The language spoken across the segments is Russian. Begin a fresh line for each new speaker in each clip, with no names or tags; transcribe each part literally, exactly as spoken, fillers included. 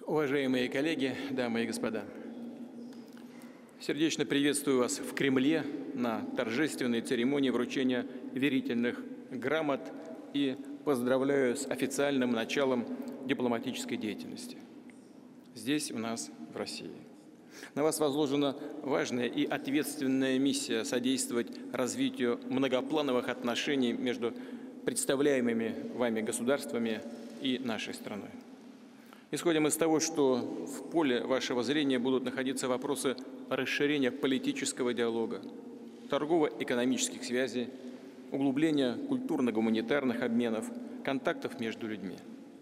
Уважаемые коллеги, дамы и господа, сердечно приветствую вас в Кремле на торжественной церемонии вручения верительных грамот и поздравляю с официальным началом дипломатической деятельности здесь, у нас, в России. На вас возложена важная и ответственная миссия содействовать развитию многоплановых отношений между представляемыми вами государствами и нашей страной. Исходим из того, что в поле вашего зрения будут находиться вопросы расширения политического диалога, торгово-экономических связей, углубления культурно-гуманитарных обменов, контактов между людьми.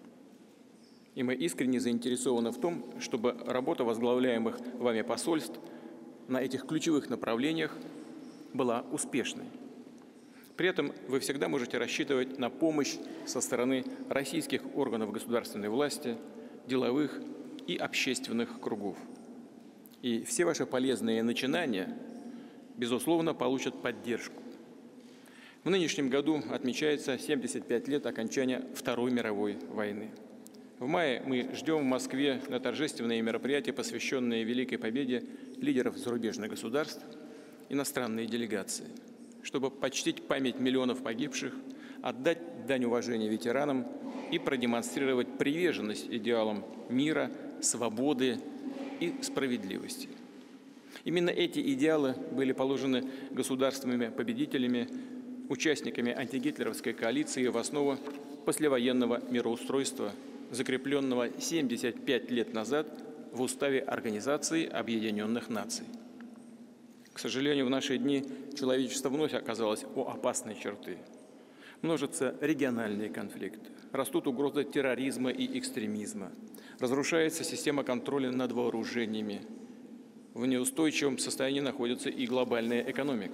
И мы искренне заинтересованы в том, чтобы работа возглавляемых вами посольств на этих ключевых направлениях была успешной. При этом вы всегда можете рассчитывать на помощь со стороны российских органов государственной власти, деловых и общественных кругов. И все ваши полезные начинания, безусловно, получат поддержку. В нынешнем году отмечается семьдесят пять лет окончания Второй мировой войны. В мае мы ждем в Москве на торжественные мероприятия, посвященные Великой Победе лидеров зарубежных государств, иностранные делегации, чтобы почтить память миллионов погибших, отдать дань уважения ветеранам и продемонстрировать приверженность идеалам мира, свободы и справедливости. Именно эти идеалы были положены государствами-победителями, участниками антигитлеровской коалиции в основу послевоенного мироустройства, закрепленного семьдесят пять лет назад в Уставе Организации Объединенных Наций. К сожалению, в наши дни человечество вновь оказалось у опасной черты. Множатся региональные конфликты, растут угрозы терроризма и экстремизма, разрушается система контроля над вооружениями. В неустойчивом состоянии находится и глобальная экономика.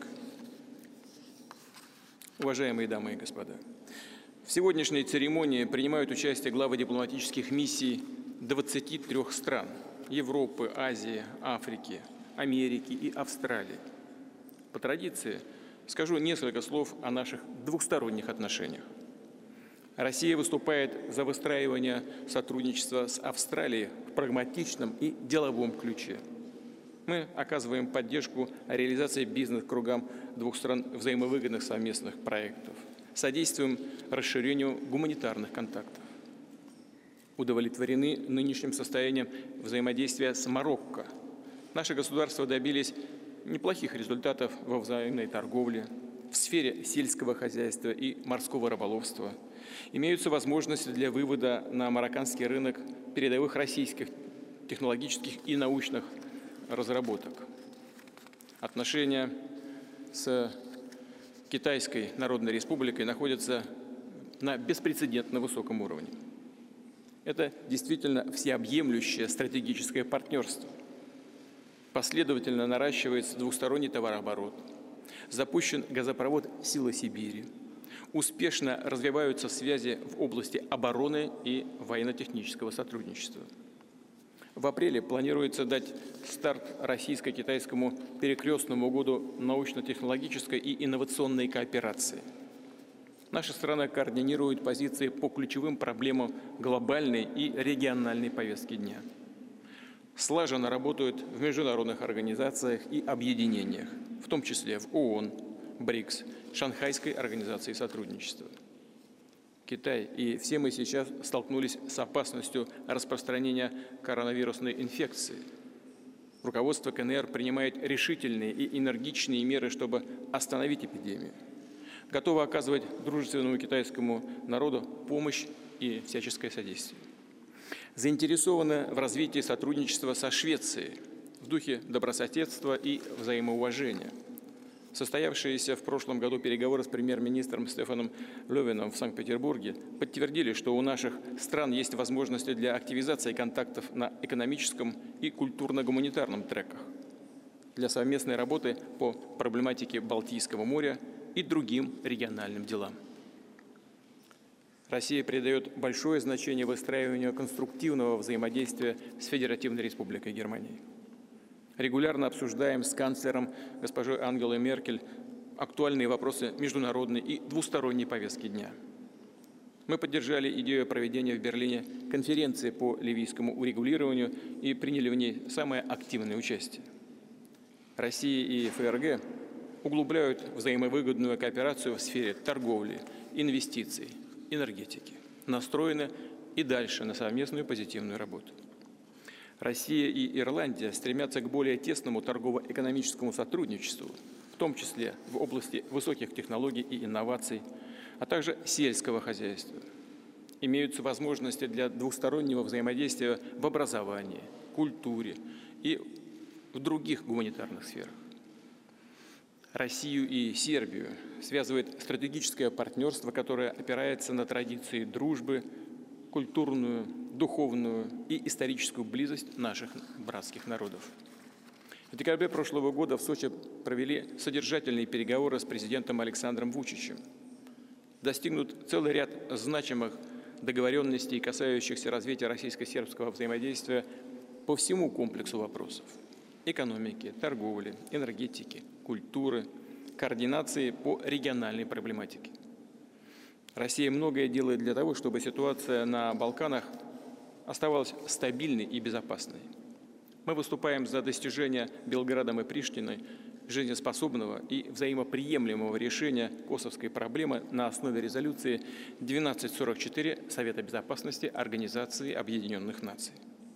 Уважаемые дамы и господа, в сегодняшней церемонии принимают участие главы дипломатических миссий двадцати трёх стран – Европы, Азии, Африки, Америки и Австралии. По традиции скажу несколько слов о наших двухсторонних отношениях. Россия выступает за выстраивание сотрудничества с Австралией в прагматичном и деловом ключе. Мы оказываем поддержку реализации бизнес-кругам двух стран взаимовыгодных совместных проектов, содействуем расширению гуманитарных контактов. Удовлетворены нынешним состоянием взаимодействия с Марокко. Наши государства добились неплохих результатов во взаимной торговле, в сфере сельского хозяйства и морского рыболовства. Имеются возможности для вывода на марокканский рынок передовых российских технологических и научных разработок. Отношения с Китайской Народной Республикой находятся на беспрецедентно высоком уровне. Это действительно всеобъемлющее стратегическое партнерство. Последовательно наращивается двусторонний товарооборот, запущен газопровод «Сила Сибири», успешно развиваются связи в области обороны и военно-технического сотрудничества. В апреле планируется дать старт российско-китайскому перекрестному году научно-технологической и инновационной кооперации. Наша страна координирует позиции по ключевым проблемам глобальной и региональной повестки дня. Слаженно работают в международных организациях и объединениях, в том числе в ООН, БРИКС, Шанхайской организации сотрудничества. Китай и все мы сейчас столкнулись с опасностью распространения коронавирусной инфекции. Руководство КНР принимает решительные и энергичные меры, чтобы остановить эпидемию. Готово оказывать дружественному китайскому народу помощь и всяческое содействие. Заинтересованы в развитии сотрудничества со Швецией в духе добрососедства и взаимоуважения. Состоявшиеся в прошлом году переговоры с премьер-министром Стефаном Лёвеном в Санкт-Петербурге подтвердили, что у наших стран есть возможности для активизации контактов на экономическом и культурно-гуманитарном треках, для совместной работы по проблематике Балтийского моря и другим региональным делам. Россия придает большое значение выстраиванию конструктивного взаимодействия с Федеративной Республикой Германии. Регулярно обсуждаем с канцлером госпожой Ангелой Меркель актуальные вопросы международной и двусторонней повестки дня. Мы поддержали идею проведения в Берлине конференции по ливийскому урегулированию и приняли в ней самое активное участие. Россия и ФРГ углубляют взаимовыгодную кооперацию в сфере торговли, инвестиций, энергетики, настроены и дальше на совместную позитивную работу. Россия и Ирландия стремятся к более тесному торгово-экономическому сотрудничеству, в том числе в области высоких технологий и инноваций, а также сельского хозяйства. Имеются возможности для двустороннего взаимодействия в образовании, культуре и в других гуманитарных сферах. Россию и Сербию связывает стратегическое партнерство, которое опирается на традиции дружбы, культурную, духовную и историческую близость наших братских народов. В декабре прошлого года в Сочи провели содержательные переговоры с президентом Александром Вучичем. Достигнут целый ряд значимых договоренностей, касающихся развития российско-сербского взаимодействия по всему комплексу вопросов – экономики, торговли, энергетики, культуры, координации по региональной проблематике. Россия многое делает для того, чтобы ситуация на Балканах оставалась стабильной и безопасной. Мы выступаем за достижение Белградом и Приштиной жизнеспособного и взаимоприемлемого решения косовской проблемы на основе резолюции двенадцать сорок четыре Совета Безопасности Организации Объединенных Наций.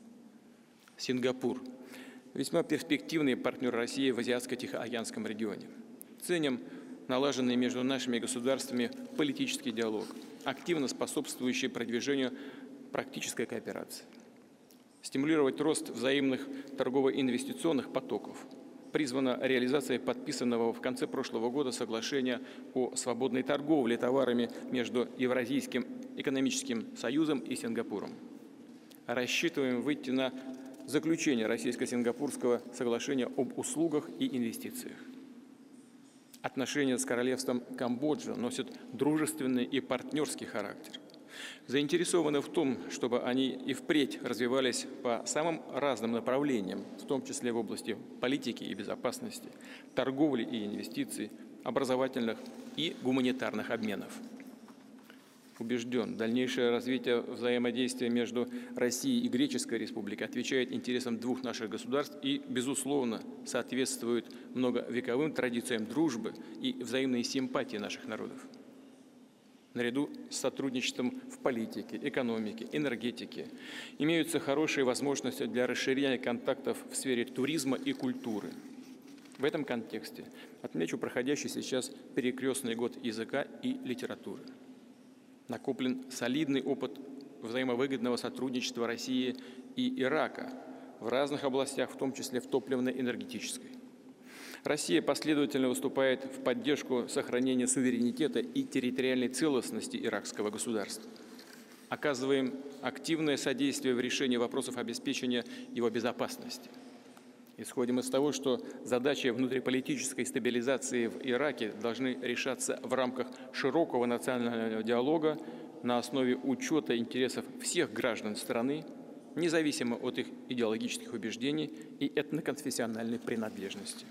Сингапур – весьма перспективный партнер России в Азиатско-Тихоокеанском регионе. Ценим налаженный между нашими государствами политический диалог, активно способствующий продвижению практической кооперации. Стимулировать рост взаимных торгово-инвестиционных потоков призвана реализация подписанного в конце прошлого года соглашения о свободной торговле товарами между Евразийским экономическим союзом и Сингапуром. Рассчитываем выйти на заключение российско-сингапурского соглашения об услугах и инвестициях. Отношения с королевством Камбоджа носят дружественный и партнерский характер. Заинтересованы в том, чтобы они и впредь развивались по самым разным направлениям, в том числе в области политики и безопасности, торговли и инвестиций, образовательных и гуманитарных обменов. Убежден, дальнейшее развитие взаимодействия между Россией и Греческой Республикой отвечает интересам двух наших государств и, безусловно, соответствует многовековым традициям дружбы и взаимной симпатии наших народов. Наряду с сотрудничеством в политике, экономике, энергетике имеются хорошие возможности для расширения контактов в сфере туризма и культуры. В этом контексте отмечу проходящий сейчас перекрестный год языка и литературы. Накоплен солидный опыт взаимовыгодного сотрудничества России и Ирака в разных областях, в том числе в топливно-энергетической. Россия последовательно выступает в поддержку сохранения суверенитета и территориальной целостности иракского государства. Оказываем активное содействие в решении вопросов обеспечения его безопасности. Исходим из того, что задачи внутриполитической стабилизации в Ираке должны решаться в рамках широкого национального диалога на основе учета интересов всех граждан страны, независимо от их идеологических убеждений и этноконфессиональной принадлежности.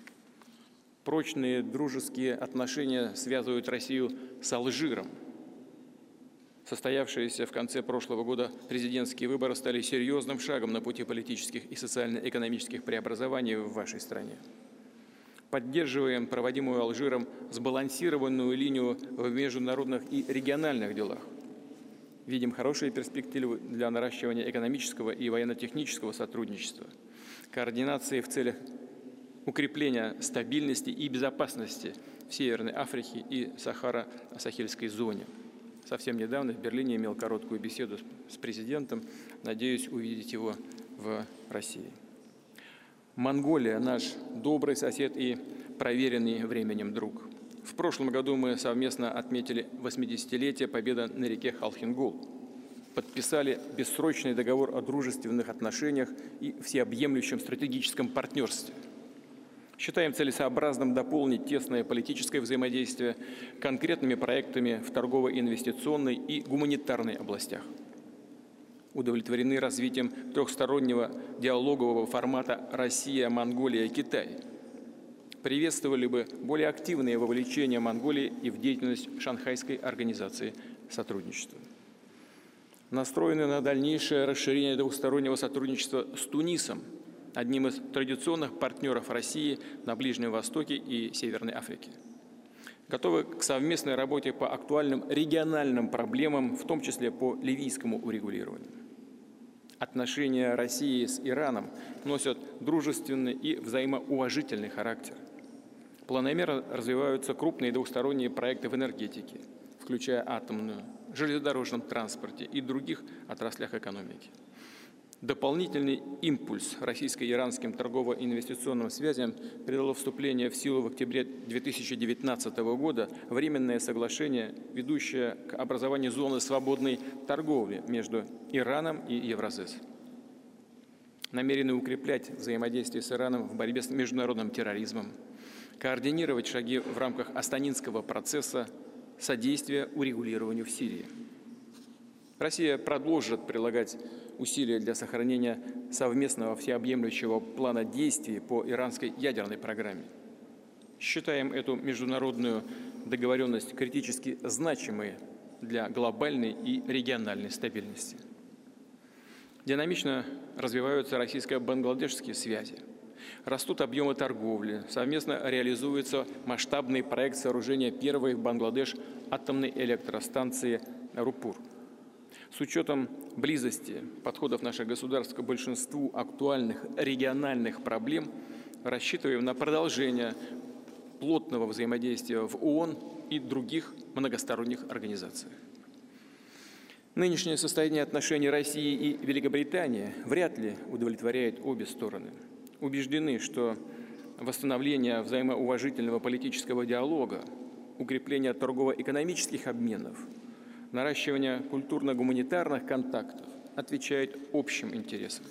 Прочные дружеские отношения связывают Россию с Алжиром. Состоявшиеся в конце прошлого года президентские выборы стали серьезным шагом на пути политических и социально-экономических преобразований в вашей стране. Поддерживаем проводимую Алжиром сбалансированную линию в международных и региональных делах. Видим хорошие перспективы для наращивания экономического и военно-технического сотрудничества, координации в целях укрепления стабильности и безопасности в Северной Африке и Сахаро-Сахельской зоне. Совсем недавно в Берлине имел короткую беседу с президентом. Надеюсь увидеть его в России. Монголия – наш добрый сосед и проверенный временем друг. В прошлом году мы совместно отметили восьмидесятилетие победы на реке Халхин-Гол. Подписали бессрочный договор о дружественных отношениях и всеобъемлющем стратегическом партнерстве. Считаем целесообразным дополнить тесное политическое взаимодействие конкретными проектами в торгово-инвестиционной и гуманитарной областях. Удовлетворены развитием трехстороннего диалогового формата Россия-Монголия-Китай. Приветствовали бы более активное вовлечение Монголии и в деятельность Шанхайской организации сотрудничества. Настроены на дальнейшее расширение двустороннего сотрудничества с Тунисом, одним из традиционных партнеров России на Ближнем Востоке и Северной Африке. Готовы к совместной работе по актуальным региональным проблемам, в том числе по ливийскому урегулированию. Отношения России с Ираном носят дружественный и взаимоуважительный характер. Планомерно развиваются крупные двусторонние проекты в энергетике, включая атомную, железнодорожном транспорте и других отраслях экономики. Дополнительный импульс российско-иранским торгово-инвестиционным связям придало вступление в силу в октябре две тысячи девятнадцатого года временное соглашение, ведущее к образованию зоны свободной торговли между Ираном и Евразес. Намерены укреплять взаимодействие с Ираном в борьбе с международным терроризмом, координировать шаги в рамках Астанинского процесса, содействия урегулированию в Сирии. Россия продолжит прилагать усилия для сохранения совместного всеобъемлющего плана действий по иранской ядерной программе. Считаем эту международную договоренность критически значимой для глобальной и региональной стабильности. Динамично развиваются российско-бангладешские связи. Растут объемы торговли, совместно реализуется масштабный проект сооружения первой в Бангладеш атомной электростанции Рупур. С учетом близости подходов наших государств к большинству актуальных региональных проблем рассчитываем на продолжение плотного взаимодействия в ООН и других многосторонних организациях. Нынешнее состояние отношений России и Великобритании вряд ли удовлетворяет обе стороны. Убеждены, что восстановление взаимоуважительного политического диалога, укрепление торгово-экономических обменов, наращивание культурно-гуманитарных контактов отвечает общим интересам.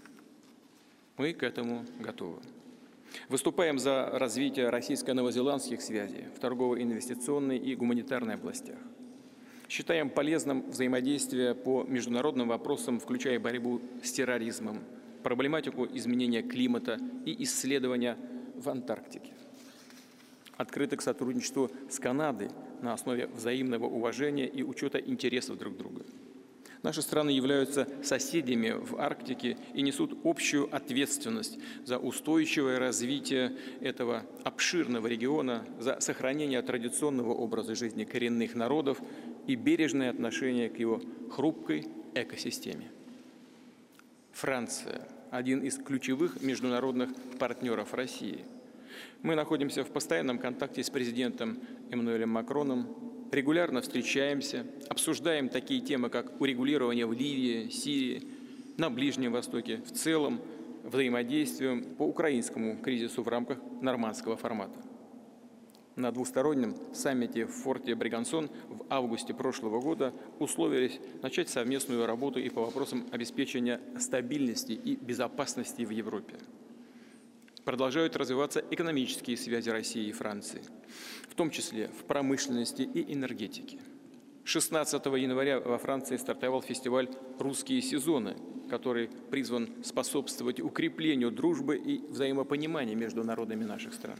Мы к этому готовы. Выступаем за развитие российско-новозеландских связей в торгово-инвестиционной и гуманитарной областях. Считаем полезным взаимодействие по международным вопросам, включая борьбу с терроризмом, проблематику изменения климата и исследования в Антарктике. Открыты к сотрудничеству с Канадой на основе взаимного уважения и учета интересов друг друга. Наши страны являются соседями в Арктике и несут общую ответственность за устойчивое развитие этого обширного региона, за сохранение традиционного образа жизни коренных народов и бережное отношение к его хрупкой экосистеме. Франция – один из ключевых международных партнеров России. Мы находимся в постоянном контакте с президентом Эммануэлем Макроном, регулярно встречаемся, обсуждаем такие темы, как урегулирование в Ливии, Сирии, на Ближнем Востоке, в целом взаимодействуем по украинскому кризису в рамках нормандского формата. На двустороннем саммите в форте Бригансон в августе прошлого года условились начать совместную работу и по вопросам обеспечения стабильности и безопасности в Европе. Продолжают развиваться экономические связи России и Франции, в том числе в промышленности и энергетике. шестнадцатого января во Франции стартовал фестиваль «Русские сезоны», который призван способствовать укреплению дружбы и взаимопонимания между народами наших стран.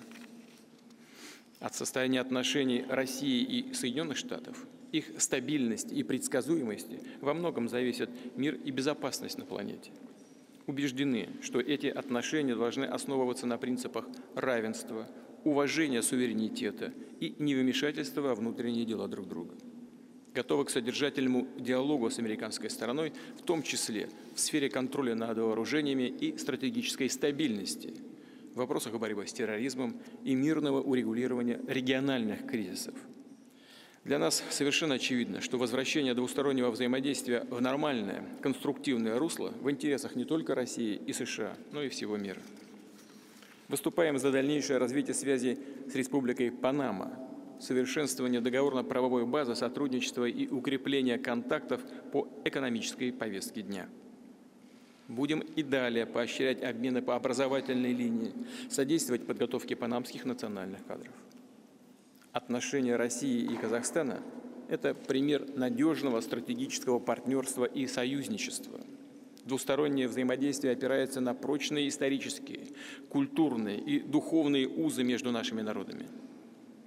От состояния отношений России и Соединенных Штатов, их стабильности и предсказуемости во многом зависят мир и безопасность на планете. Убеждены, что эти отношения должны основываться на принципах равенства, уважения суверенитета и невмешательства во внутренние дела друг друга. Готовы к содержательному диалогу с американской стороной, в том числе в сфере контроля над вооружениями и стратегической стабильности, в вопросах борьбы с терроризмом и мирного урегулирования региональных кризисов. Для нас совершенно очевидно, что возвращение двустороннего взаимодействия в нормальное, конструктивное русло в интересах не только России и США, но и всего мира. Выступаем за дальнейшее развитие связей с Республикой Панама, совершенствование договорно-правовой базы сотрудничества и укрепление контактов по экономической повестке дня. Будем и далее поощрять обмены по образовательной линии, содействовать подготовке панамских национальных кадров. Отношения России и Казахстана – это пример надежного стратегического партнерства и союзничества. Двустороннее взаимодействие опирается на прочные исторические, культурные и духовные узы между нашими народами.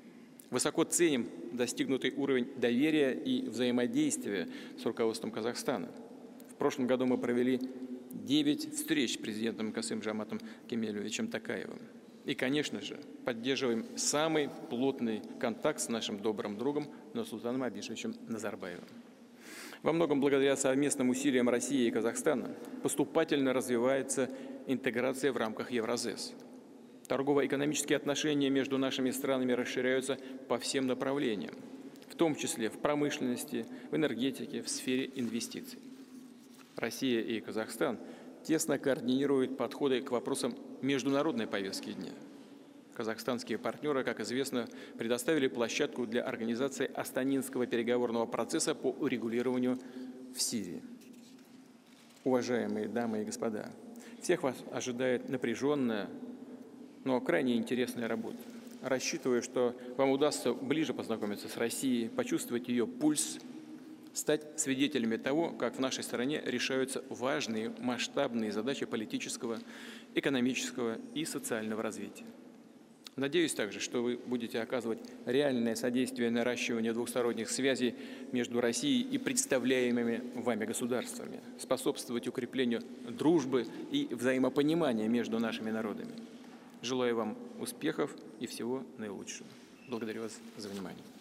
Высоко ценим достигнутый уровень доверия и взаимодействия с руководством Казахстана. В прошлом году мы провели девять встреч с президентом Касым-Жомартом Кемелевичем Токаевым. И, конечно же, поддерживаем самый плотный контакт с нашим добрым другом Нурсултаном Абишевичем Назарбаевым. Во многом благодаря совместным усилиям России и Казахстана поступательно развивается интеграция в рамках Евразес. Торгово-экономические отношения между нашими странами расширяются по всем направлениям, в том числе в промышленности, в энергетике, в сфере инвестиций. Россия и Казахстан тесно координируют подходы к вопросам международной повестки дня. Казахстанские партнеры, как известно, предоставили площадку для организации Астанинского переговорного процесса по урегулированию в Сирии. Уважаемые дамы и господа, всех вас ожидает напряженная, но крайне интересная работа. Рассчитываю, что вам удастся ближе познакомиться с Россией, почувствовать ее пульс, стать свидетелями того, как в нашей стране решаются важные масштабные задачи политического, экономического и социального развития. Надеюсь также, что вы будете оказывать реальное содействие наращиванию двухсторонних связей между Россией и представляемыми вами государствами, способствовать укреплению дружбы и взаимопонимания между нашими народами. Желаю вам успехов и всего наилучшего. Благодарю вас за внимание.